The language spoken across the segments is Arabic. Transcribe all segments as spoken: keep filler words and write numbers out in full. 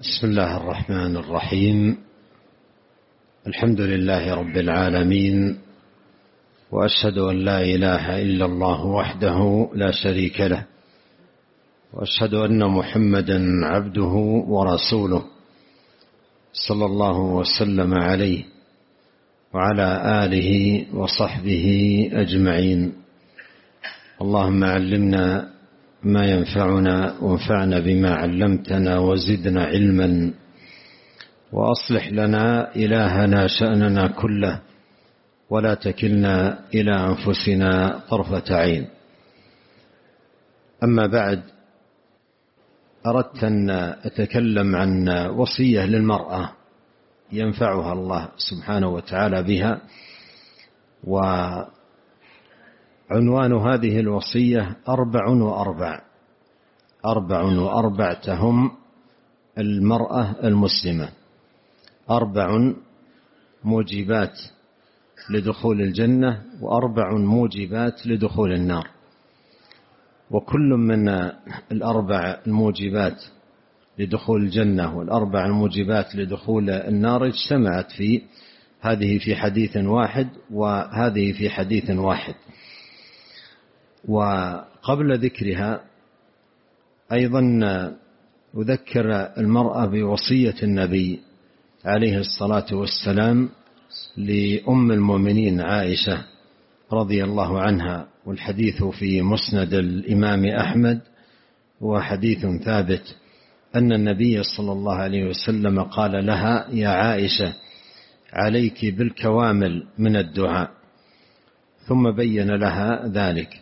بسم الله الرحمن الرحيم. الحمد لله رب العالمين، وأشهد أن لا إله إلا الله وحده لا شريك له، وأشهد أن محمدا عبده ورسوله صلى الله وسلم عليه وعلى آله وصحبه أجمعين. اللهم علمنا ما ينفعنا وانفعنا بما علمتنا وزدنا علما، وأصلح لنا إلهنا شأننا كله، ولا تكلنا إلى أنفسنا طرفة عين. أما بعد، أردت أن أتكلم عن وصية للمرأة ينفعها الله سبحانه وتعالى بها، وعنوان هذه الوصية أربع وأربع أربع وأربع تهم المرأة المسلمة، أربع موجبات لدخول الجنة وأربع موجبات لدخول النار. وكل من الأربع الموجبات لدخول الجنة والأربع الموجبات لدخول النار اجتمعت في هذه في حديث واحد وهذه في حديث واحد. وقبل ذكرها أيضا أذكر المرأة بوصية النبي عليه الصلاة والسلام لأم المؤمنين عائشة رضي الله عنها، والحديث في مسند الإمام أحمد، وحديث ثابت أن النبي صلى الله عليه وسلم قال لها: يا عائشة، عليك بالكوامل من الدعاء. ثم بين لها ذلك،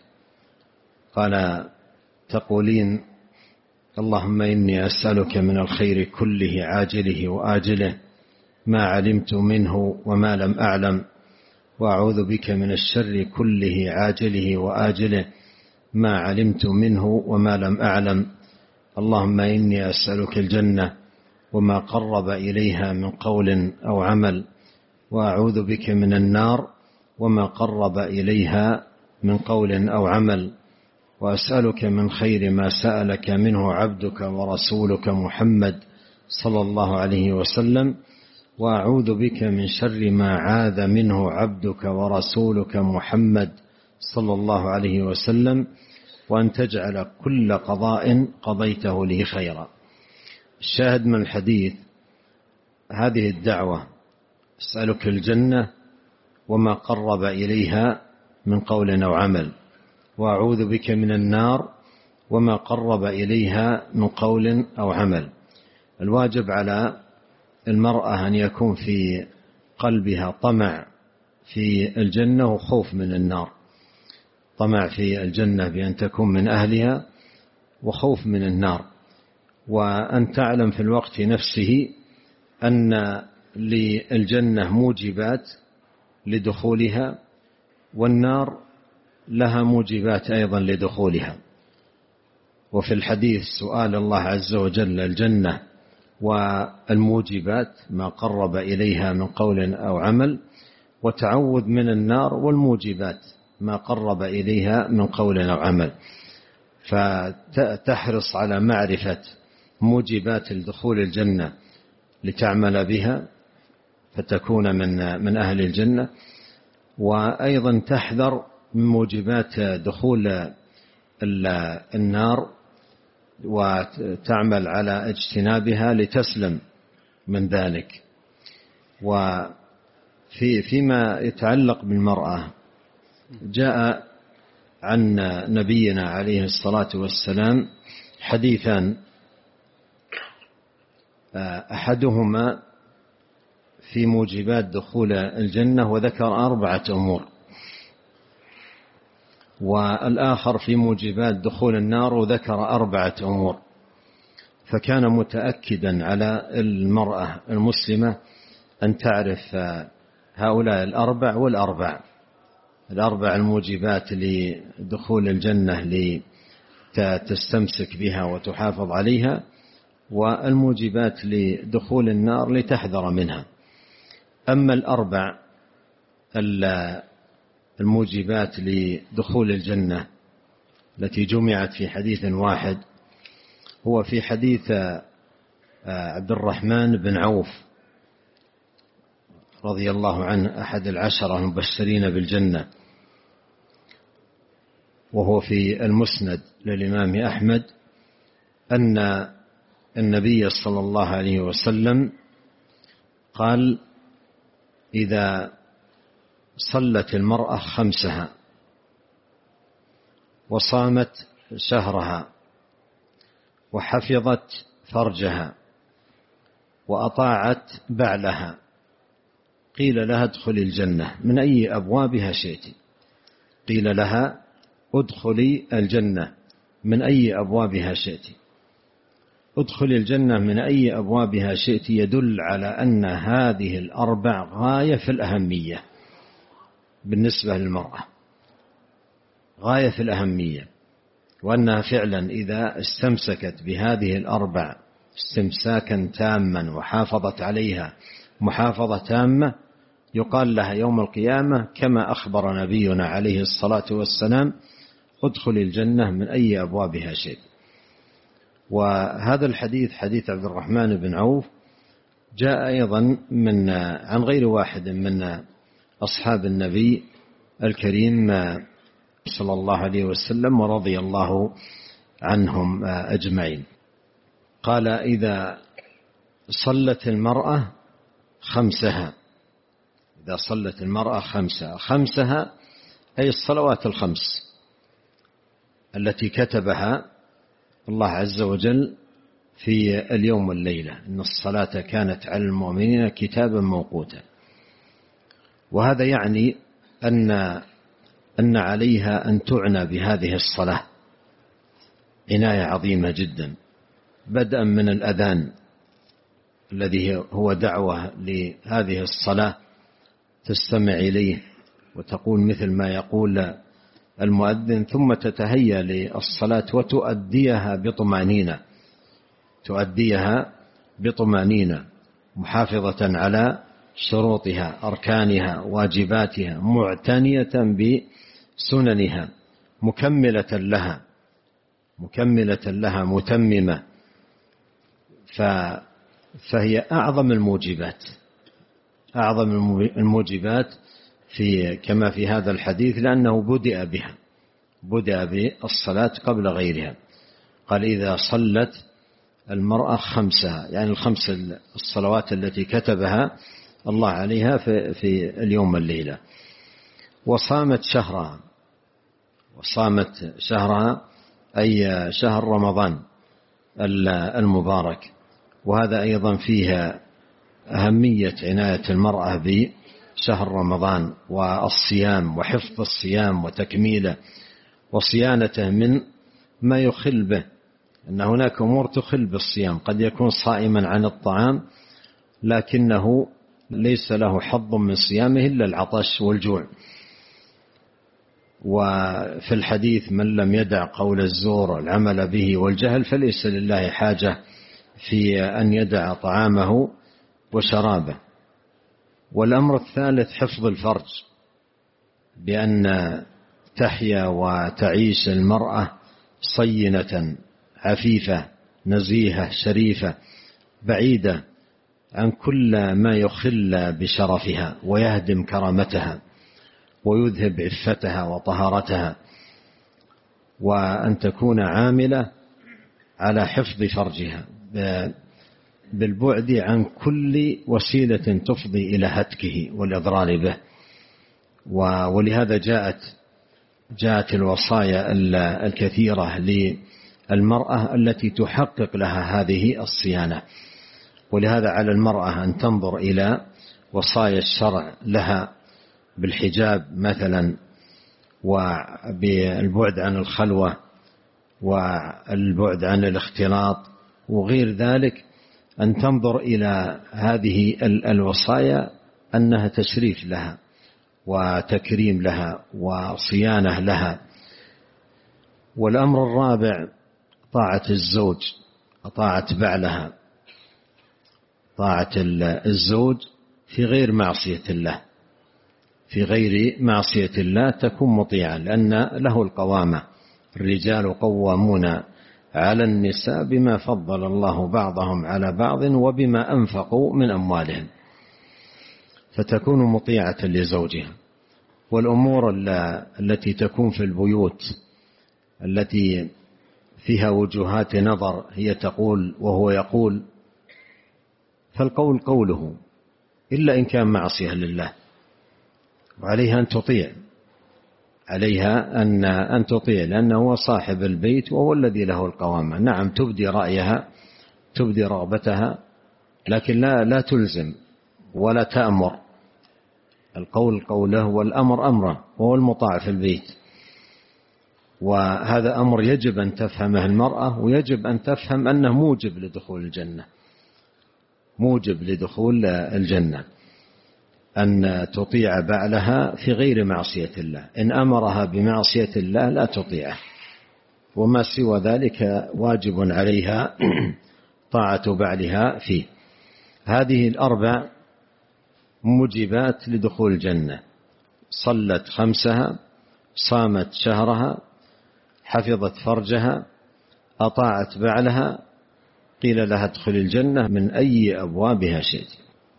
قال: تقولين: اللهم إني أسألك من الخير كله عاجله وآجله ما علمت منه وما لم أعلم، وأعوذ بك من الشر كله عاجله وآجله ما علمت منه وما لم أعلم، اللهم إني أسألك الجنة وما قرب إليها من قول أو عمل، وأعوذ بك من النار وما قرب إليها من قول أو عمل، وأسألك من خير ما سألك منه عبدك ورسولك محمد صلى الله عليه وسلم، وأعوذ بك من شر ما عاذ منه عبدك ورسولك محمد صلى الله عليه وسلم، وأن تجعل كل قضاء قضيته لي خيرا. الشاهد من الحديث هذه الدعوة: أسألك الجنة وما قرب إليها من قول أو عمل، وأعوذ بك من النار وما قرب إليها من قول أو عمل. الواجب على المرأة أن يكون في قلبها طمع في الجنة وخوف من النار، طمع في الجنة بأن تكون من أهلها وخوف من النار، وأن تعلم في الوقت نفسه أن للجنة موجبات لدخولها، والنار لها موجبات أيضا لدخولها. وفي الحديث سؤال الله عز وجل الجنة والموجبات ما قرب إليها من قول أو عمل، وتعوذ من النار والموجبات ما قرب إليها من قول أو عمل. فتحرص على معرفة موجبات دخول الجنة لتعمل بها فتكون من من أهل الجنة، وأيضا تحذر من موجبات دخول النار وتعمل على اجتنابها لتسلم من ذلك. وفي فيما يتعلق بالمرأة، جاء عن نبينا عليه الصلاة والسلام حديثان، أحدهما في موجبات دخول الجنة وذكر أربعة أمور، والآخر في موجبات دخول النار وذكر أربعة أمور. فكان متأكدا على المرأة المسلمة أن تعرف هؤلاء الأربع والأربع الأربع الموجبات لدخول الجنة لتستمسك بها وتحافظ عليها، والموجبات لدخول النار لتحذر منها. أما الأربع الموجبات لدخول الجنة التي جمعت في حديث واحد، هو في حديث عبد الرحمن بن عوف رضي الله عنه أحد العشرة المبشرين بالجنة، وهو في المسند للإمام أحمد أن النبي صلى الله عليه وسلم قال: إذا صلت المرأة خمسها وصامت شهرها وحفظت فرجها وأطاعت بعلها قيل لها ادخلي الجنة من أي أبوابها شئت. قيل لها ادخلي الجنة من أي أبوابها شئت. ادخلي الجنة من أي أبوابها شئت يدل على أن هذه الأربع غاية في الأهمية بالنسبة للمرأة، غاية في الأهمية، وأنها فعلا إذا استمسكت بهذه الأربع استمساكا تاما وحافظت عليها محافظة تامة يقال لها يوم القيامة كما أخبر نبينا عليه الصلاة والسلام: ادخل الجنة من أي أبوابها شئت. وهذا الحديث حديث عبد الرحمن بن عوف جاء أيضا من عن غير واحد من أصحاب النبي الكريم صلى الله عليه وسلم ورضي الله عنهم أجمعين. قال: إذا صلت المرأة خمسها، إذا صلت المرأة خمسها، خمسها أي الصلوات الخمس التي كتبها الله عز وجل في اليوم والليلة، إن الصلاة كانت على المؤمنين كتابا موقوتا. وهذا يعني أن أن عليها أن تعنى بهذه الصلاة عناية عظيمة جدا، بدءا من الأذان الذي هو دعوة لهذه الصلاة، تستمع إليه وتقول مثل ما يقول المؤذن، ثم تتهيأ للصلاة وتؤديها بطمأنينة، تؤديها بطمأنينة محافظة على شروطها أركانها واجباتها، معتنية بسننها، مكملة لها مكملة لها متممة، فهي أعظم الموجبات أعظم الموجبات في كما في هذا الحديث، لأنه بدأ بها بدأ بالصلاة قبل غيرها. قال: إذا صلت المرأة خمسها، يعني الخمس الصلوات التي كتبها الله عليها في, في اليوم والليلة، وصامت شهرها، وصامت شهرها أي شهر رمضان المبارك. وهذا أيضا فيها أهمية عناية المرأة بشهر رمضان والصيام وحفظ الصيام وتكميله وصيانته من ما يخل به، أن هناك أمور تخل بالصيام، قد يكون صائما عن الطعام لكنه ليس له حظ من صيامه إلا العطش والجوع. وفي الحديث: من لم يدع قول الزور والعمل به والجهل فليس لله حاجة في أن يدع طعامه وشرابه. والأمر الثالث حفظ الفرج، بأن تحيا وتعيش المرأة صينة عفيفة نزيهة شريفة بعيدة عن كل ما يخل بشرفها ويهدم كرامتها ويذهب عفتها وطهارتها، وأن تكون عاملة على حفظ فرجها بالبعد عن كل وسيلة تفضي إلى هتكه والإضرار به. ولهذا جاءت جاءت الوصايا الكثيرة للمرأة التي تحقق لها هذه الصيانة. ولهذا على المرأة أن تنظر إلى وصايا الشرع لها بالحجاب مثلا، وبالبعد عن الخلوة والبعد عن الاختلاط وغير ذلك، أن تنظر إلى هذه الوصايا أنها تشريف لها وتكريم لها وصيانة لها. والأمر الرابع طاعة الزوج، طاعة بعلها، طاعة الزوج في غير معصية الله، في غير معصية الله تكون مطيعا، لأن له القوامة، الرجال قوامون على النساء بما فضل الله بعضهم على بعض وبما أنفقوا من أموالهم، فتكون مطيعة لزوجها. والأمور التي تكون في البيوت التي فيها وجهات نظر هي تقول وهو يقول، فالقول قوله إلا إن كان معصية لله، وعليها أن تطيع، عليها أن أن تطيع لأنه هو صاحب البيت وهو الذي له القوامة. نعم تبدي رأيها تبدي رغبتها، لكن لا لا تلزم ولا تأمر. القول قوله والأمر أمره، وهو المطاع في البيت. وهذا أمر يجب أن تفهمه المرأة، ويجب أن تفهم أنه موجب لدخول الجنة، موجب لدخول الجنة أن تطيع بعلها في غير معصية الله. إن أمرها بمعصية الله لا تطيعه، وما سوى ذلك واجب عليها طاعة بعلها فيه. هذه الأربع موجبات لدخول الجنة: صلت خمسها، صامت شهرها، حفظت فرجها، أطاعت بعلها، قيل لها ادخل الجنة من أي أبوابها شئت.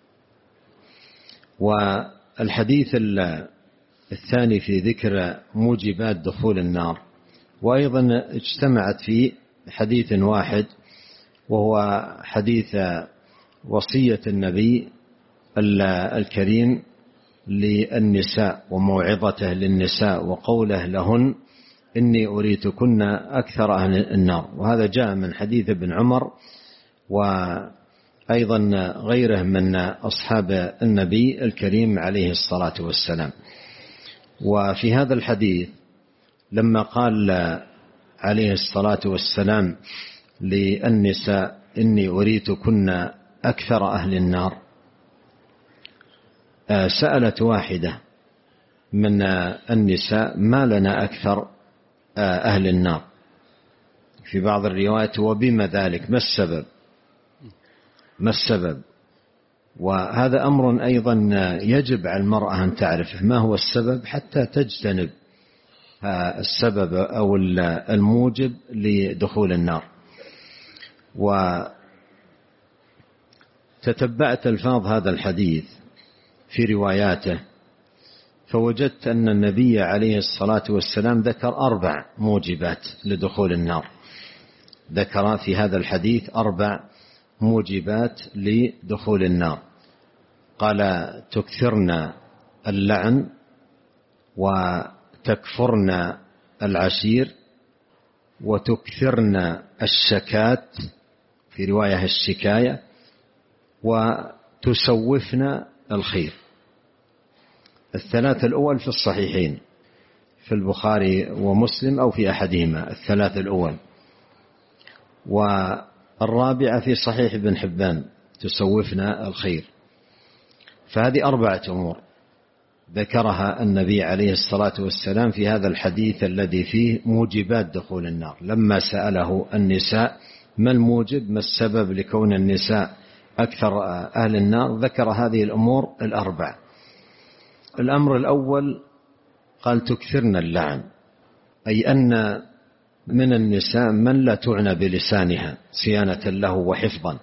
والحديث الثاني في ذكر موجبات دخول النار، وأيضا اجتمعت في حديث واحد، وهو حديث وصية النبي الكريم للنساء وموعظته للنساء وقوله لهن إني أريتكن أكثر أهل النار. وهذا جاء من حديث ابن عمر وأيضا غيره من أصحاب النبي الكريم عليه الصلاة والسلام. وفي هذا الحديث لما قال عليه الصلاة والسلام للنساء إني أريتكن أكثر أهل النار، سألت واحدة من النساء ما لنا أكثر أهل النار؟ في بعض الروايات وبما ذلك، ما السبب ما السبب وهذا أمر أيضا يجب على المرأة أن تعرف ما هو السبب حتى تجتنب السبب أو الموجب لدخول النار. وتتبعت ألفاظ هذا الحديث في رواياته، فوجدت أن النبي عليه الصلاة والسلام ذكر أربع موجبات لدخول النار، ذكر في هذا الحديث أربع موجبات لدخول النار. قال تكثرن اللعن، وتكفرن العشير، وتكثرن الشكات، في رواية الشكاية، وتسوفن الخير. الثلاث الأول في الصحيحين في البخاري ومسلم أو في أحدهما، الثلاث الأول. والرابعة في صحيح ابن حبان تسوفن الخير. فهذه أربعة أمور ذكرها النبي عليه الصلاة والسلام في هذا الحديث الذي فيه موجبات دخول النار. لما سأله النساء ما الموجب، ما السبب لكون النساء أكثر أهل النار، ذكر هذه الأمور الأربع. الأمر الأول قال تكثرن اللعن، أي أن من النساء من لا تعنى بلسانها صيانة له وحفظا.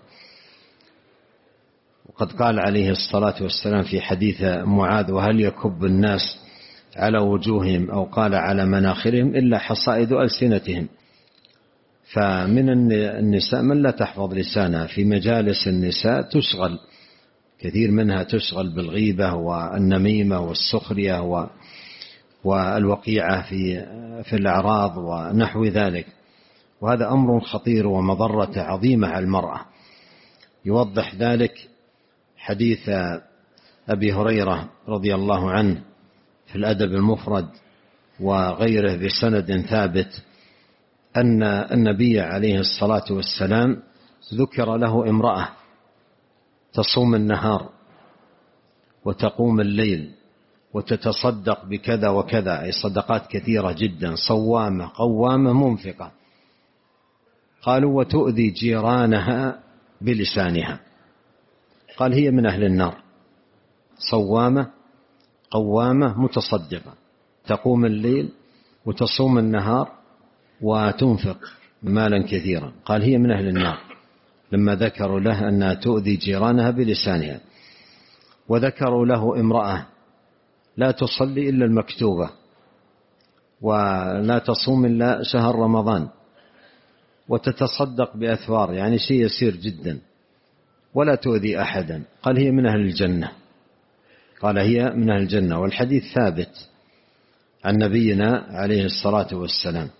وقد قال عليه الصلاة والسلام في حديث معاذ وهل يكب الناس على وجوههم أو قال على مناخرهم إلا حصائد ألسنتهم. فمن النساء من لا تحفظ لسانها، في مجالس النساء تشغل، كثير منها تشغل بالغيبة والنميمة والسخرية والوقيعة في في الأعراض ونحو ذلك، وهذا أمر خطير ومضرة عظيمة على المرأة. يوضح ذلك حديث أبي هريرة رضي الله عنه في الأدب المفرد وغيره بسند ثابت أن النبي عليه الصلاة والسلام ذكر له امرأة تصوم النهار وتقوم الليل وتتصدق بكذا وكذا، أي صدقات كثيرة جدا، صوامة قوامة منفقة. قالوا وتؤذي جيرانها بلسانها، قال هي من أهل النار، صوامة قوامة متصدقة، تقوم الليل وتصوم النهار وتنفق مالا كثيرا. قال هي من أهل النار، لما ذكروا له أنها تؤذي جيرانها بلسانها. وذكروا له امرأة لا تصلي إلا المكتوبة، ولا تصوم إلا شهر رمضان، وتتصدق بأثوار، يعني شيء يسير جدا، ولا تؤذي أحدا. قال هي من أهل الجنة. قال هي من أهل الجنة. والحديث ثابت عن نبينا عليه الصلاة والسلام.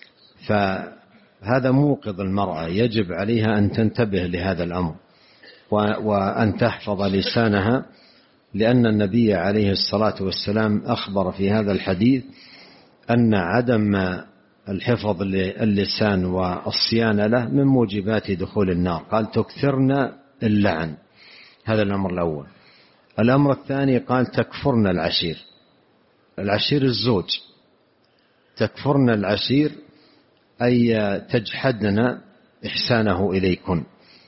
فهذا موقظ المرأة، يجب عليها أن تنتبه لهذا الأمر وأن تحفظ لسانها، لأن النبي عليه الصلاة والسلام أخبر في هذا الحديث أن عدم الحفظ للسان والصيانة له من موجبات دخول النار. قال تكثرن اللعن، هذا الأمر الأول. الأمر الثاني قال تكفرن العشير. العشير الزوج، تكفرن العشير أي تجحدن إحسانه إليكن.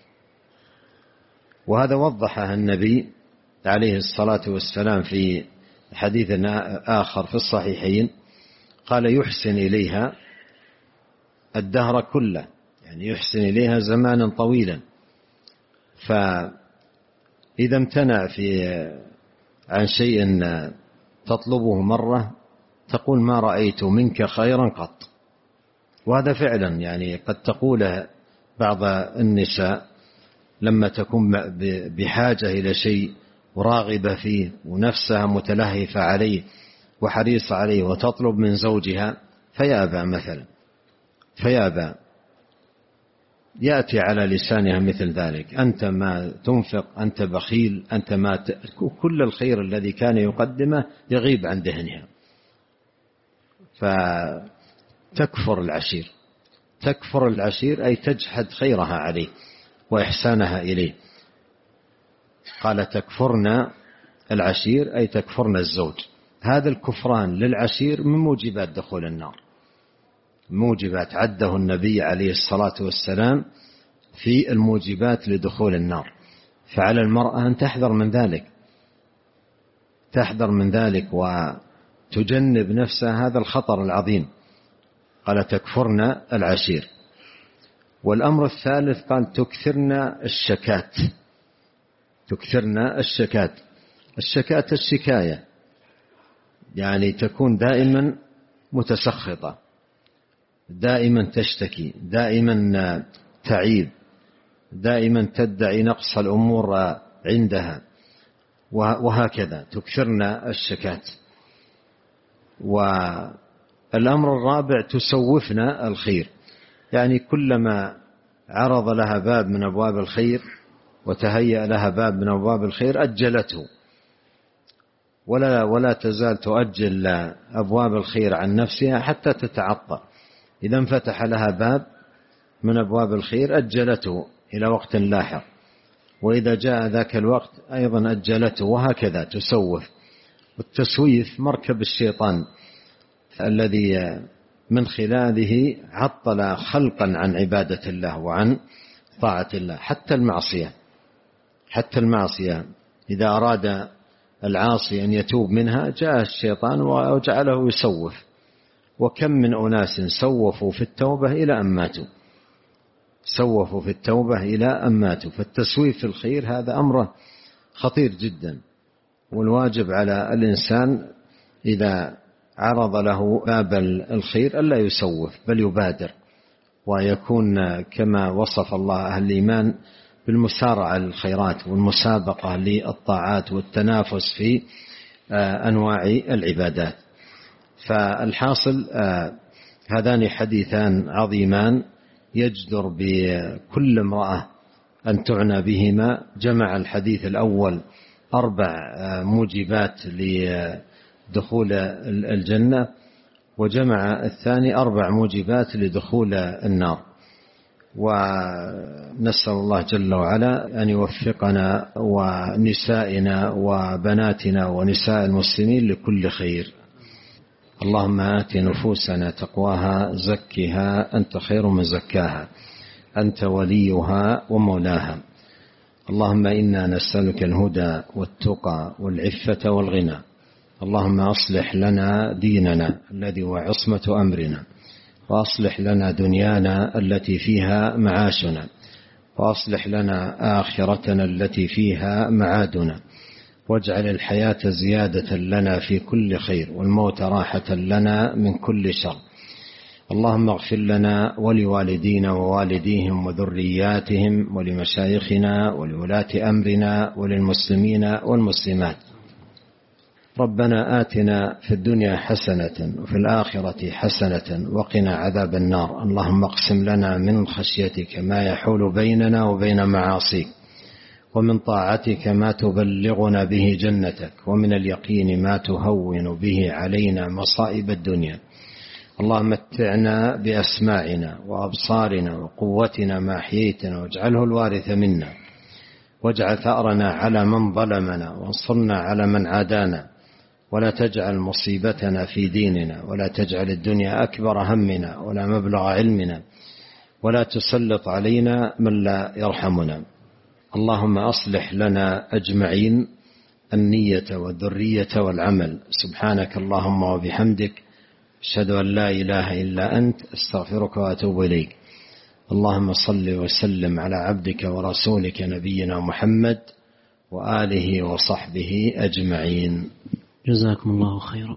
وهذا وضحه النبي عليه الصلاة والسلام في حديث آخر في الصحيحين، قال يحسن إليها الدهر كله، يعني يحسن إليها زمانا طويلا. فإذا امتنع في عن شيء تطلبه مرة تقول ما رأيت منك خيرا قط. وهذا فعلا يعني قد تقول بعض النساء لما تكون بحاجة إلى شيء وراغبة فيه ونفسها متلهفة عليه وحريصة عليه، وتطلب من زوجها فيأبى مثلا، فيأبى، يأتي على لسانها مثل ذلك: أنت ما تنفق، أنت بخيل، أنت ما ت... كل الخير الذي كان يقدمه يغيب عن ذهنها. فتكفر العشير، تكفر العشير أي تجحد خيرها عليه وإحسانها إليه. قال تكفرن العشير أي تكفرن الزوج. هذا الكفران للعشير من موجبات دخول النار، موجبات عده النبي عليه الصلاة والسلام في الموجبات لدخول النار. فعلى المرأة أن تحذر من ذلك، تحذر من ذلك وتجنب نفسها هذا الخطر العظيم. قال تكفرن العشير. والأمر الثالث قال تكثرن الشكات، تكثرن الشكات. الشكات الشكاية، يعني تكون دائما متسخطة، دائما تشتكي، دائما تعيب، دائما تدعي نقص الأمور عندها، وهكذا تكثرن الشكات. والأمر الرابع تسوفن الخير، يعني كلما عرض لها باب من أبواب الخير وتهيأ لها باب من أبواب الخير أجلته، ولا ولا تزال تؤجل أبواب الخير عن نفسها حتى تتعطل. إذا انفتح لها باب من أبواب الخير أجلته إلى وقت لاحق، وإذا جاء ذاك الوقت أيضا أجلته، وهكذا تسوف. والتسويف مركب الشيطان الذي من خلاله عطل خلقا عن عبادة الله وعن طاعة الله. حتى المعصية، حتى المعصية إذا أراد العاصي أن يتوب منها جاء الشيطان وجعله يسوف. وكم من أناس سوفوا في التوبة إلى أن ماتوا، سوفوا في التوبة إلى أن ماتوا. فالتسويف في الخير هذا أمر خطير جدا، والواجب على الإنسان إذا عرض له باب الخير ألا يسوف، بل يبادر، ويكون كما وصف الله أهل الإيمان بالمسارعة للخيرات والمسابقة للطاعات والتنافس في أنواع العبادات. فالحاصل هذان حديثان عظيمان يجدر بكل امرأة أن تعنى بهما. جمع الحديث الأول أربع موجبات لدخول الجنة، وجمع الثاني أربع موجبات لدخول النار. ونسأل الله جل وعلا أن يوفقنا ونسائنا وبناتنا ونساء المسلمين لكل خير. اللهم آت نفوسنا تقواها زكها أنت خير من زكاها أنت وليها ومولاها. اللهم إنا نسألك الهدى والتقى والعفة والغنى. اللهم أصلح لنا ديننا الذي هو عصمة أمرنا، وأصلح لنا دنيانا التي فيها معاشنا، وأصلح لنا آخرتنا التي فيها معادنا، واجعل الحياة زيادة لنا في كل خير، والموت راحة لنا من كل شر. اللهم اغفر لنا ولوالدينا ووالديهم وذرياتهم ولمشايخنا ولولاة أمرنا وللمسلمين والمسلمات. ربنا آتنا في الدنيا حسنة وفي الآخرة حسنة وقنا عذاب النار. اللهم اقسم لنا من خشيتك ما يحول بيننا وبين معاصيك، ومن طاعتك ما تبلغنا به جنتك، ومن اليقين ما تهون به علينا مصائب الدنيا. اللهم متعنا بأسماعنا وأبصارنا وقوتنا ما أحييتنا، واجعله الوارث منا، واجعل ثأرنا على من ظلمنا، وانصرنا على من عادانا، ولا تجعل مصيبتنا في ديننا، ولا تجعل الدنيا أكبر همنا ولا مبلغ علمنا، ولا تسلط علينا من لا يرحمنا. اللهم أصلح لنا أجمعين النية والذرية والعمل. سبحانك اللهم وبحمدك، أشهد أن لا إله إلا أنت، أستغفرك وأتوب إليك. اللهم صل وسلم على عبدك ورسولك نبينا محمد وآله وصحبه أجمعين. جزاكم الله خيرا.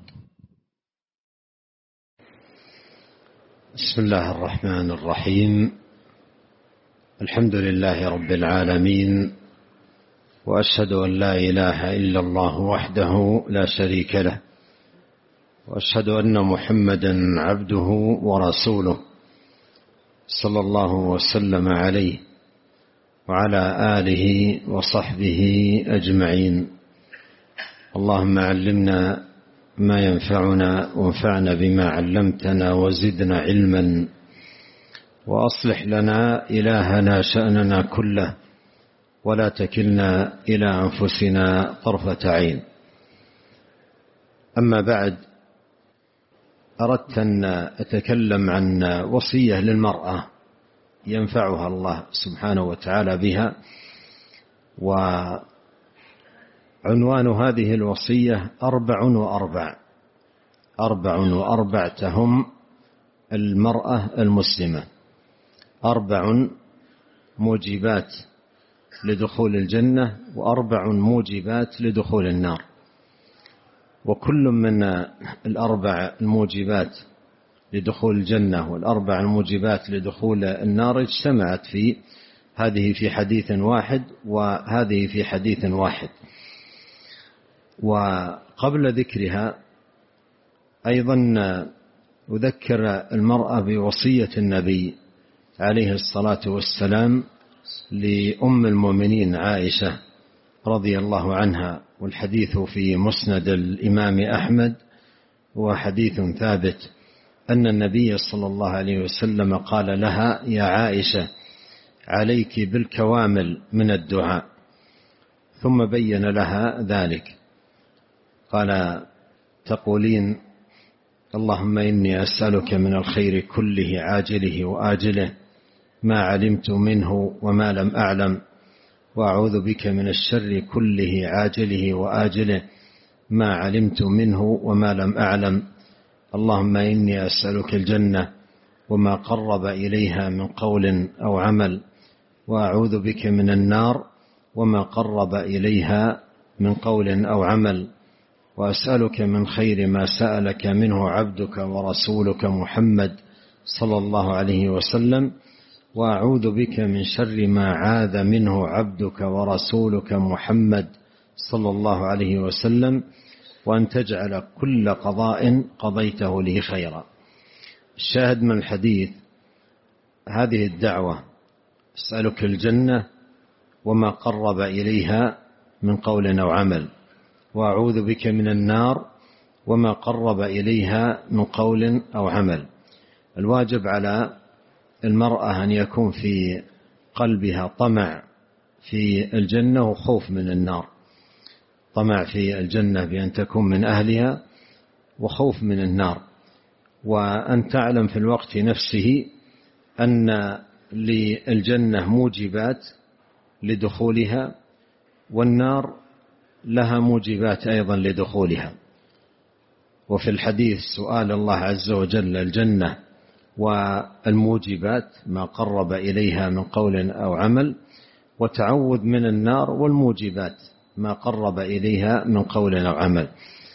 بسم الله الرحمن الرحيم. الحمد لله رب العالمين، وأشهد أن لا إله إلا الله وحده لا شريك له، وأشهد أن محمدا عبده ورسوله، صلى الله وسلم عليه وعلى آله وصحبه أجمعين. اللهم علمنا ما ينفعنا، وانفعنا بما علمتنا، وزدنا علما، وأصلح لنا إلهنا شأننا كله، ولا تكلنا إلى أنفسنا طرفة عين. أما بعد، أردت أن أتكلم عن وصية للمرأة ينفعها الله سبحانه وتعالى بها. وعنوان هذه الوصية أربع وأربع أربع وأربع تهم المرأة المسلمة، أربع موجبات لدخول الجنة، وأربع موجبات لدخول النار. وكل من الأربع الموجبات لدخول الجنة والأربع الموجبات لدخول النار اجتمعت في هذه في حديث واحد، وهذه في حديث واحد. وقبل ذكرها أيضا أذكر المرأة بوصية النبي عليه الصلاة والسلام لأم المؤمنين عائشة رضي الله عنها، والحديث في مسند الإمام أحمد، وحديث ثابت أن النبي صلى الله عليه وسلم قال لها: يا عائشة، عليك بالكوامل من الدعاء. ثم بين لها ذلك، قال: تقولين: اللهم إني أسألك من الخير كله عاجله وآجله ما علمت منه وما لم أعلم، وأعوذ بك من الشر كله عاجله وآجله ما علمت منه وما لم أعلم. اللهم إني أسألك الجنة وما قرب إليها من قول أو عمل، وأعوذ بك من النار وما قرب إليها من قول أو عمل، وأسألك من خير ما سألك منه عبدك ورسولك محمد صلى الله عليه وسلم، وأعوذ بك من شر ما عاذ منه عبدك ورسولك محمد صلى الله عليه وسلم، وأن تجعل كل قضاء قضيته لي خيرا. الشاهد من الحديث هذه الدعوة: أسألك الجنة وما قرب إليها من قول أو عمل، وأعوذ بك من النار وما قرب إليها من قول أو عمل. الواجب على المرأة أن يكون في قلبها طمع في الجنة وخوف من النار، طمع في الجنة بأن تكون من أهلها، وخوف من النار، وأن تعلم في الوقت نفسه أن للجنة موجبات لدخولها، والنار لها موجبات أيضا لدخولها. وفي الحديث سؤال الله عز وجل الجنة والموجبات ما قرب إليها من قول أو عمل، وتعوذ من النار والموجبات ما قرب إليها من قول أو عمل.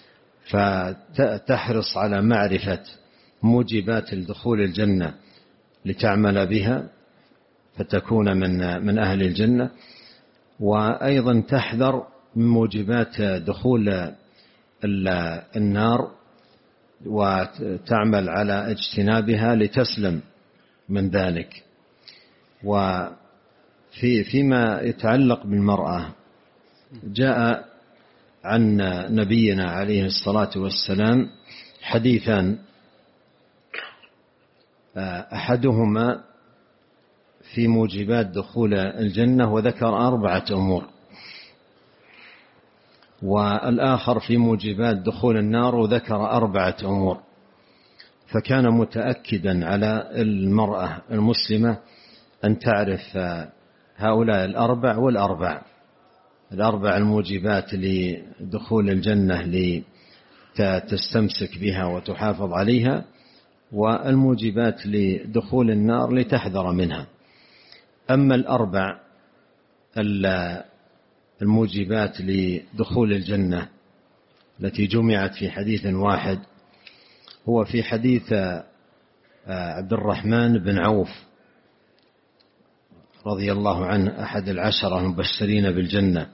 فتحرص على معرفة موجبات الدخول الجنة لتعمل بها فتكون من من أهل الجنة، وأيضا تحذر من موجبات دخول النار وتعمل على اجتنابها لتسلم من ذلك. وفي فيما يتعلق بالمرأة جاء عن نبينا عليه الصلاة والسلام حديثان، أحدهما في موجبات دخول الجنة وذكر أربعة أمور، والآخر في موجبات دخول النار وذكر أربعة أمور. فكان متأكدا على المرأة المسلمة أن تعرف هؤلاء الأربع والأربع الأربع الموجبات لدخول الجنة لتستمسك بها وتحافظ عليها، والموجبات لدخول النار لتحذر منها. أما الأربع الموجبات لدخول الجنة التي جمعت في حديث واحد هو في حديث عبد الرحمن بن عوف رضي الله عنه أحد العشرة المبشرين بالجنة،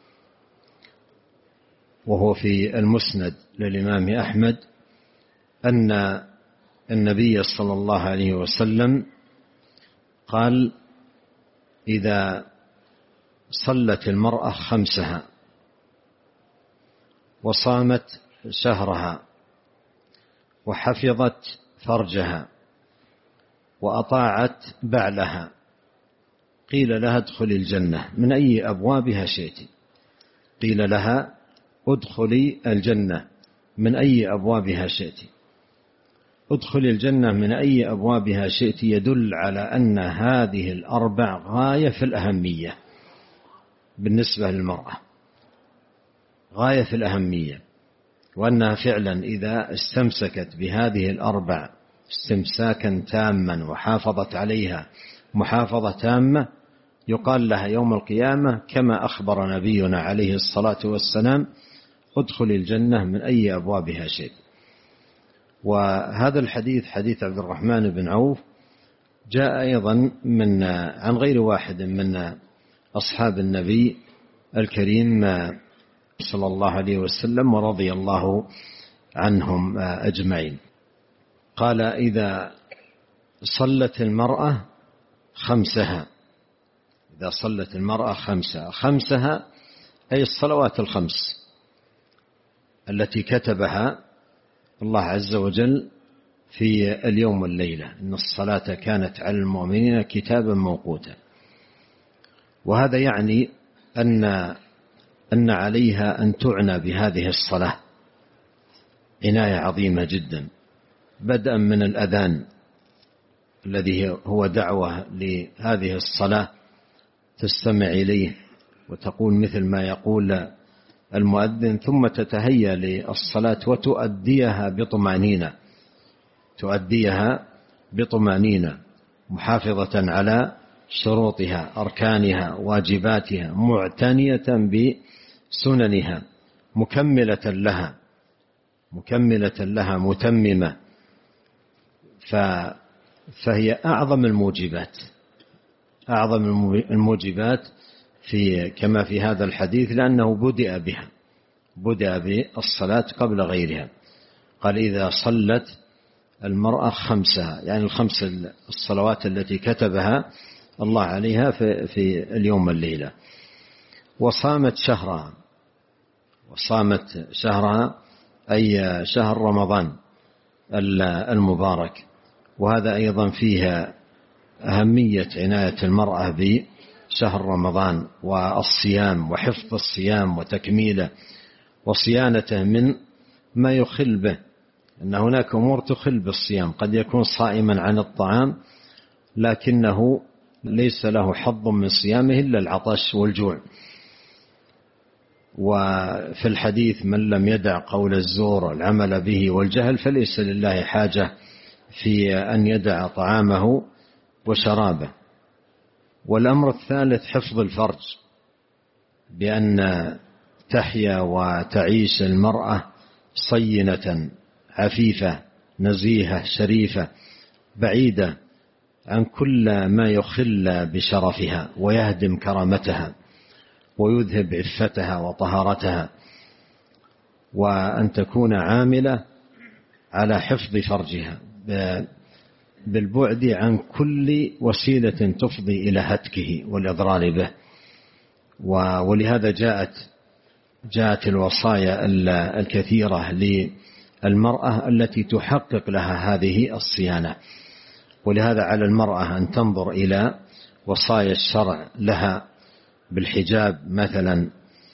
وهو في المسند للإمام أحمد، أن النبي صلى الله عليه وسلم قال: إذا صلت المرأة خمسها وصامت شهرها وحفظت فرجها وأطاعت بعلها قيل لها ادخلي الجنة من أي أبوابها شئت. قيل لها ادخلي الجنة من أي أبوابها شئت. ادخلي الجنة من أي أبوابها شئت يدل على أن هذه الأربع غاية في الأهمية بالنسبة للمرأة، غاية في الأهمية، وأنها فعلا إذا استمسكت بهذه الأربع استمساكا تاما وحافظت عليها محافظة تامة يقال لها يوم القيامة كما أخبر نبينا عليه الصلاة والسلام: ادخل الجنة من أي أبوابها شئت. وهذا الحديث حديث عبد الرحمن بن عوف جاء أيضا من عن غير واحد من أصحاب النبي الكريم صلى الله عليه وسلم ورضي الله عنهم أجمعين. قال: إذا صلت المرأة خمسها، إذا صلت المرأة خمسها، خمسها أي الصلوات الخمس التي كتبها الله عز وجل في اليوم والليلة، إن الصلاة كانت على المؤمنين كتابا موقوتا. وهذا يعني أن أن عليها أن تعنى بهذه الصلاة عناية عظيمة جدا، بدءا من الأذان الذي هو دعوة لهذه الصلاة، تستمع إليه وتقول مثل ما يقول المؤذن، ثم تتهيأ للصلاة وتؤديها بطمأنينة، تؤديها بطمأنينة محافظة على شروطها أركانها واجباتها، معتنية بسننها، مكملة لها مكملة لها متممة. فهي أعظم الموجبات أعظم الموجبات في كما في هذا الحديث، لأنه بدأ بها بدأ بالصلاة قبل غيرها. قال: إذا صلت المرأة خمسها، يعني الخمس الصلوات التي كتبها الله عليها في, في اليوم والليلة، وصامت شهرها، وصامت شهرها أي شهر رمضان المبارك. وهذا أيضا فيها أهمية عناية المرأة بشهر رمضان والصيام وحفظ الصيام وتكميله وصيانته من ما يخل به، أن هناك أمور تخل بالصيام، قد يكون صائما عن الطعام لكنه ليس له حظ من صيامه إلا العطش والجوع. وفي الحديث: من لم يدع قول الزور والعمل به والجهل فليس لله حاجة في أن يدع طعامه وشرابه. والأمر الثالث حفظ الفرج، بأن تحيا وتعيش المرأة صينة عفيفة نزيهة شريفة بعيدة عن كل ما يخل بشرفها ويهدم كرامتها ويذهب عفتها وطهارتها، وأن تكون عاملة على حفظ فرجها بالبعد عن كل وسيلة تفضي إلى هتكه والإضرار به. ولهذا جاءت جاءت الوصايا الكثيرة للمرأة التي تحقق لها هذه الصيانة. ولهذا على المرأة أن تنظر إلى وصايا الشرع لها بالحجاب مثلا،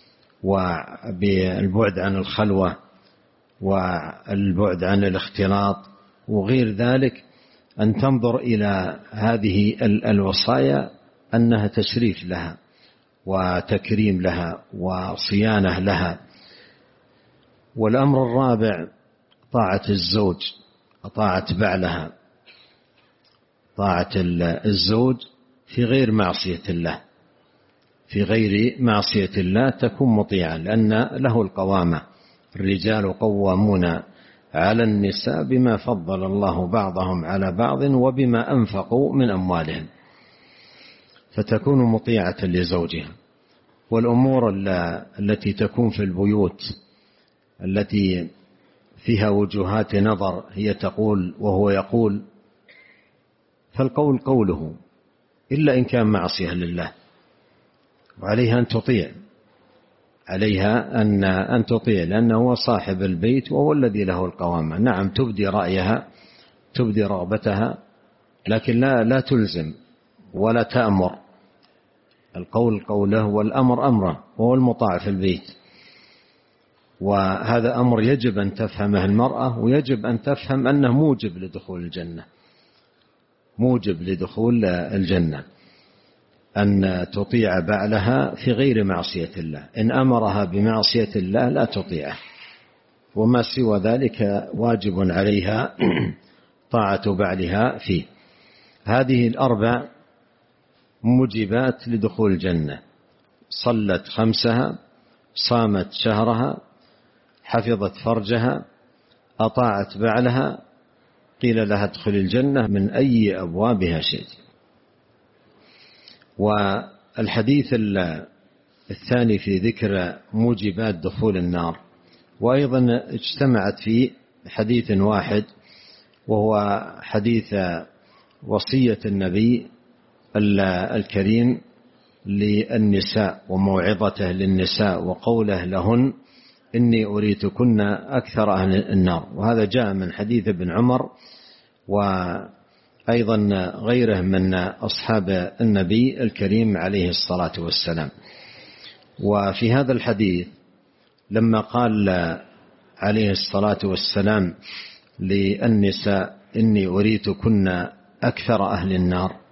وبالبعد عن الخلوة والبعد عن الاختلاط وغير ذلك، أن تنظر إلى هذه الوصايا أنها تشريف لها وتكريم لها وصيانة لها. والأمر الرابع طاعة الزوج، طاعة بعلها، طاعة الزوج في غير معصية الله، في غير معصية الله تكون مطيعا، لأن له القوامة. الرجال قوامون على النساء بما فضل الله بعضهم على بعض وبما أنفقوا من أموالهم، فتكون مطيعة لزوجها. والأمور التي تكون في البيوت التي فيها وجهات نظر هي تقول وهو يقول، فالقول قوله إلا إن كان معصية لله، وعليها أن تطيع، عليها أن أن تطيع لأنه هو صاحب البيت وهو الذي له القوامة. نعم تبدي رأيها تبدي رغبتها، لكن لا لا تلزم ولا تأمر. القول قوله والأمر أمره، وهو المطاع في البيت. وهذا أمر يجب أن تفهمه المرأة، ويجب أن تفهم أنه موجب لدخول الجنة، موجب لدخول الجنة، أن تطيع بعلها في غير معصية الله. إن أمرها بمعصية الله لا تطيعه، وما سوى ذلك واجب عليها طاعة بعلها فيه. هذه الأربع موجبات لدخول الجنة: صلت خمسها، صامت شهرها، حفظت فرجها، أطاعت بعلها، قيل لها ادخل الجنة من أي أبوابها شئت. والحديث الثاني في ذكر موجبات دخول النار، وأيضا اجتمعت في حديث واحد، وهو حديث وصية النبي الكريم للنساء وموعظته للنساء وقوله لهن إني أريتكن أكثر أهل النار. وهذا جاء من حديث ابن عمر وأيضا غيره من أصحاب النبي الكريم عليه الصلاة والسلام. وفي هذا الحديث لما قال عليه الصلاة والسلام للنساء إني أريتكن أكثر أهل النار،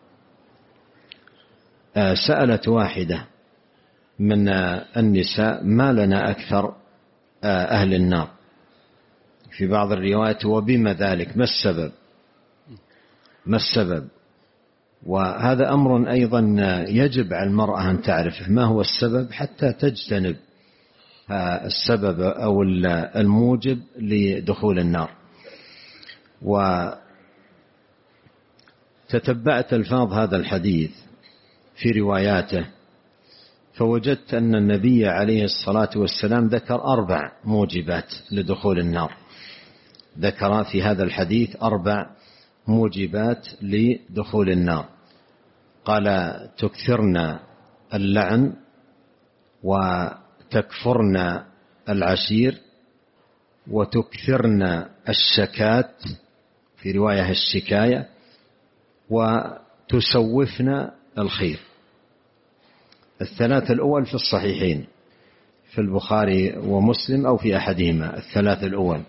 سألت واحدة من النساء ما لنا أكثر أهل النار؟ في بعض الروايات وبما ذلك، ما السبب ما السبب وهذا أمر أيضا يجب على المرأة أن تعرف ما هو السبب حتى تجتنب السبب أو الموجب لدخول النار. وتتبعت ألفاظ هذا الحديث في رواياته، فوجدت أن النبي عليه الصلاة والسلام ذكر أربع موجبات لدخول النار، ذكر في هذا الحديث أربع موجبات لدخول النار. قال تكثرن اللعن، وتكفرن العشير، وتكثرن الشكات، في رواية الشكاية، وتسوفن الخير. الثلاث الأول في الصحيحين في البخاري ومسلم أو في أحدهما، الثلاث الأول.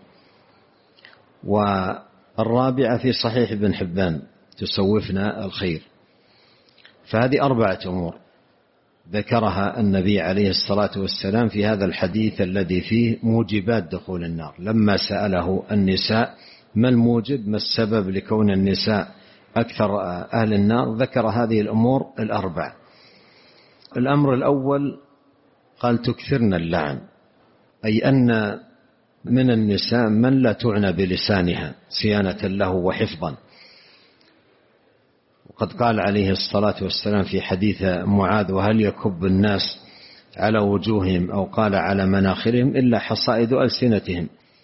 والرابعة في صحيح ابن حبان تسوفن الخير. فهذه أربعة أمور ذكرها النبي عليه الصلاة والسلام في هذا الحديث الذي فيه موجبات دخول النار، لما سأله النساء ما الموجب، ما السبب لكون النساء أكثر أهل النار، ذكر هذه الأمور الأربع. الأمر الأول قال تكثرن اللعن، أي أن من النساء من لا تعنى بلسانها صيانة له وحفظا. وقد قال عليه الصلاة والسلام في حديث معاذ: وهل يكب الناس على وجوههم أو قال على مناخرهم إلا حصائد ألسنتهم.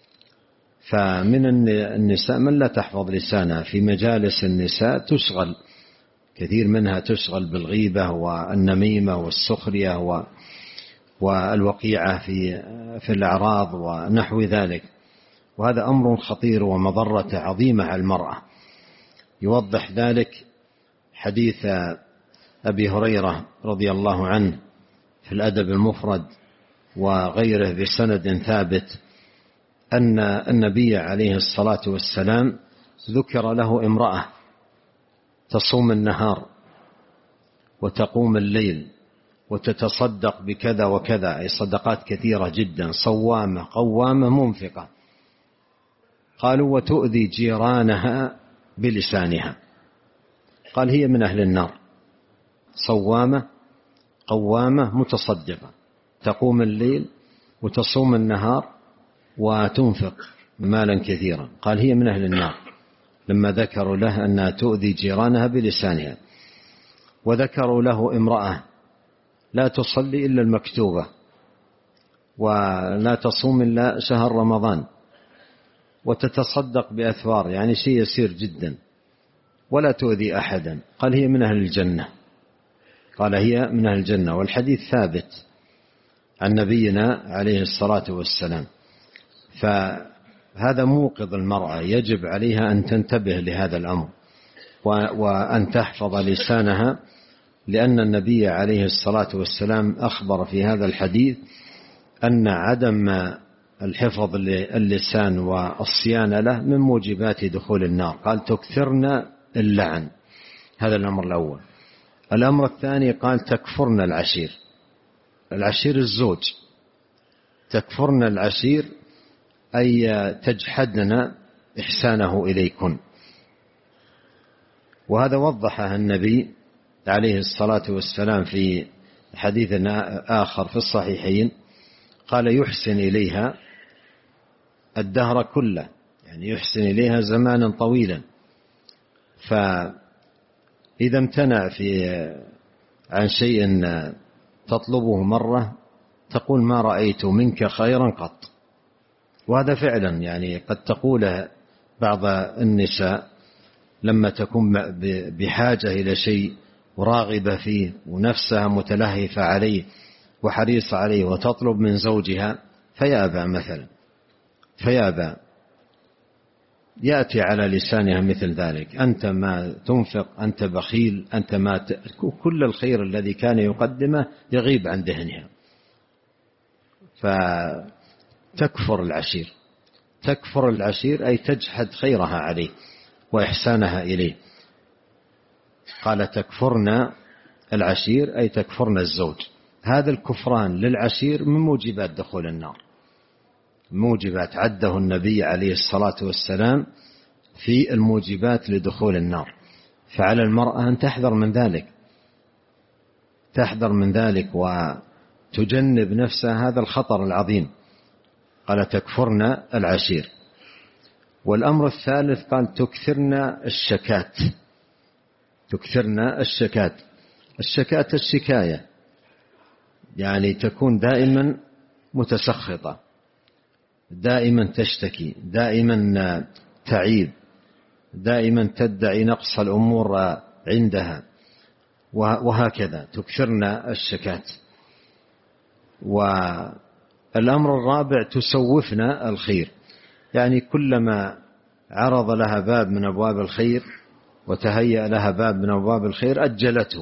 فمن النساء من لا تحفظ لسانها، في مجالس النساء تشغل، كثير منها تشغل بالغيبة والنميمة والسخرية والوقيعة في في الأعراض ونحو ذلك، وهذا أمر خطير ومضرة عظيمة على المرأة. يوضح ذلك حديث أبي هريرة رضي الله عنه في الأدب المفرد وغيره بسند ثابت أن النبي عليه الصلاة والسلام ذكر له امرأة تصوم النهار وتقوم الليل وتتصدق بكذا وكذا، أي صدقات كثيرة جدا، صوامة قوامة منفقة. قالوا: وتؤذي جيرانها بلسانها. قال: هي من أهل النار، صوامة قوامة متصدقة، تقوم الليل وتصوم النهار وتنفق مالا كثيرا. قال: هي من أهل النار، لما ذكروا له أنها تؤذي جيرانها بلسانها. وذكروا له امرأة لا تصلي إلا المكتوبة، ولا تصوم إلا شهر رمضان، وتتصدق بأثوار، يعني شيء يسير جدا، ولا تؤذي أحدا. قال: هي من أهل الجنة. قال: هي من أهل الجنة. والحديث ثابت عن نبينا عليه الصلاة والسلام. فهذا موقظ المرأة، يجب عليها أن تنتبه لهذا الأمر وأن تحفظ لسانها، لأن النبي عليه الصلاة والسلام أخبر في هذا الحديث أن عدم الحفظ للسان والصيانة له من موجبات دخول النار. قال: تكثرن اللعن. هذا الأمر الأول. الأمر الثاني قال: تكفرن العشير. العشير الزوج، تكفرن العشير أي تجحدن إحسانه إليكن. وهذا وضحه النبي عليه الصلاة والسلام في حديث آخر في الصحيحين، قال: يحسن إليها الدهر كله، يعني يحسن إليها زمانا طويلا. فإذا امتنع في عن شيء تطلبه مرة تقول: ما رأيت منك خيرا قط. وهذا فعلا يعني قد تقول بعض النساء لما تكون بحاجة إلى شيء وراغبة فيه ونفسها متلهفة عليه وحريصة عليه، وتطلب من زوجها فيأبى مثلا، فيأبى، يأتي على لسانها مثل ذلك: أنت ما تنفق، أنت بخيل، أنت ما ت... كل الخير الذي كان يقدمه يغيب عن ذهنها. فتكفر العشير، تكفر العشير أي تجحد خيرها عليه وإحسانها إليه. قال: تكفرن العشير أي تكفرن الزوج. هذا الكفران للعشير من موجبات دخول النار، موجبات عده النبي عليه الصلاة والسلام في الموجبات لدخول النار. فعلى المرأة أن تحذر من ذلك، تحذر من ذلك وتجنب نفسها هذا الخطر العظيم. قال: تكفرن العشير. والأمر الثالث قال: تكثرن الشكات. تكثرن الشكات. الشكات الشكاية، يعني تكون دائما متسخطة، دائما تشتكي، دائما تعيب، دائما تدعي نقص الأمور عندها، وهكذا تكثرن الشكات. والأمر الرابع: تسوفن الخير، يعني كلما عرض لها باب من أبواب الخير وتهيأ لها باب من أبواب الخير أجلته،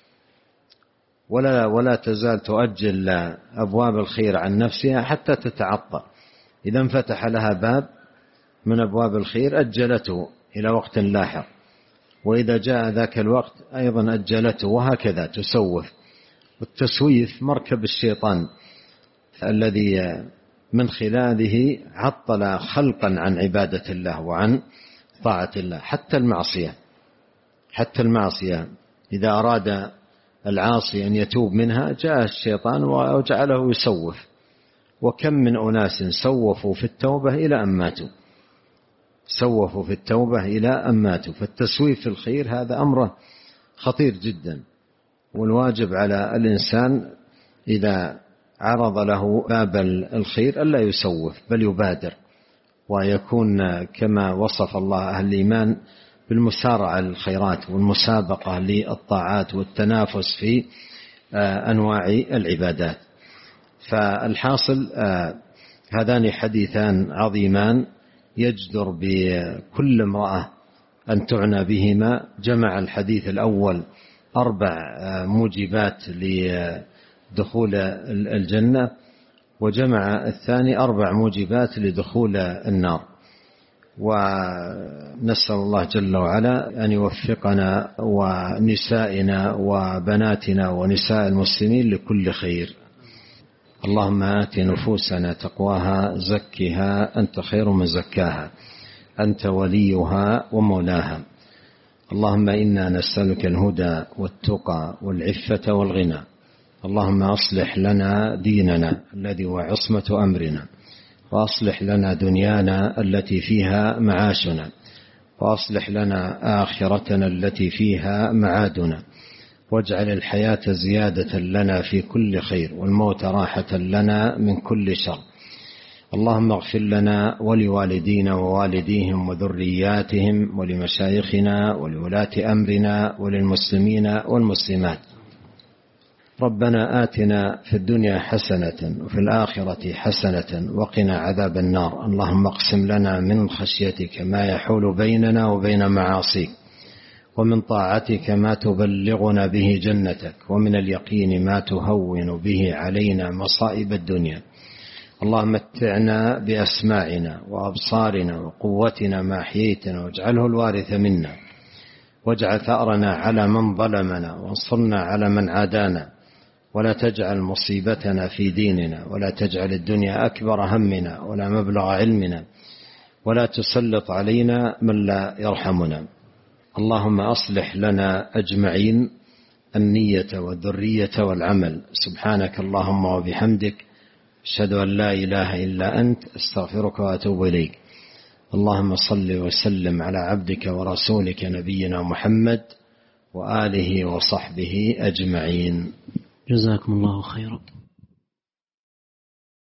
ولا ولا تزال تؤجل أبواب الخير عن نفسها حتى تتعطل. إذا انفتح لها باب من أبواب الخير أجلته إلى وقت لاحق، وإذا جاء ذاك الوقت أيضا أجلته، وهكذا تسوف. والتسويف مركب الشيطان الذي من خلاله عطل خلقا عن عبادة الله وعن طاعة الله. حتى المعصية حتى المعصية إذا أراد العاصي أن يتوب منها جاء الشيطان وجعله يسوف، وكم من أناس سوفوا في التوبة إلى أن ماتوا سوفوا في التوبة إلى أن ماتوا. فالتسويف في الخير هذا أمر خطير جدا، والواجب على الإنسان إذا عرض له باب الخير ألا يسوف بل يبادر، ويكون كما وصف الله أهل الإيمان بالمسارعة للخيرات والمسابقة للطاعات والتنافس في أنواع العبادات. فالحاصل هذان حديثان عظيمان يجدر بكل امرأة أن تعنى بهما. جمع الحديث الأول أربع موجبات لدخول الجنة، وجمع الثاني أربع موجبات لدخول النار. ونسأل الله جل وعلا أن يوفقنا ونسائنا وبناتنا ونساء المسلمين لكل خير. اللهم آت نفوسنا تقواها زكها أنت خير من زكاها أنت وليها ومولاها. اللهم إنا نسألك الهدى والتقى والعفة والغنى. اللهم أصلح لنا ديننا الذي هو عصمة أمرنا، وأصلح لنا دنيانا التي فيها معاشنا، وأصلح لنا آخرتنا التي فيها معادنا، واجعل الحياة زيادة لنا في كل خير والموت راحة لنا من كل شر. اللهم اغفر لنا ولوالدينا ووالديهم وذرياتهم ولمشايخنا ولولاة أمرنا وللمسلمين والمسلمات. ربنا آتنا في الدنيا حسنة وفي الآخرة حسنة وقنا عذاب النار. اللهم اقسم لنا من خشيتك ما يحول بيننا وبين معاصيك، ومن طاعتك ما تبلغنا به جنتك، ومن اليقين ما تهون به علينا مصائب الدنيا. اللهم متعنا بأسماعنا وأبصارنا وقوتنا ما أحييتنا، واجعله الوارث منا، واجعل ثأرنا على من ظلمنا، وانصرنا على من عادانا، ولا تجعل مصيبتنا في ديننا، ولا تجعل الدنيا أكبر همنا ولا مبلغ علمنا، ولا تسلط علينا من لا يرحمنا. اللهم أصلح لنا أجمعين النية والذرية والعمل. سبحانك اللهم وبحمدك، أشهد أن لا إله إلا أنت، أستغفرك وأتوب إليك. اللهم صل وسلم على عبدك ورسولك نبينا محمد وآله وصحبه أجمعين. جزاكم الله خيرا.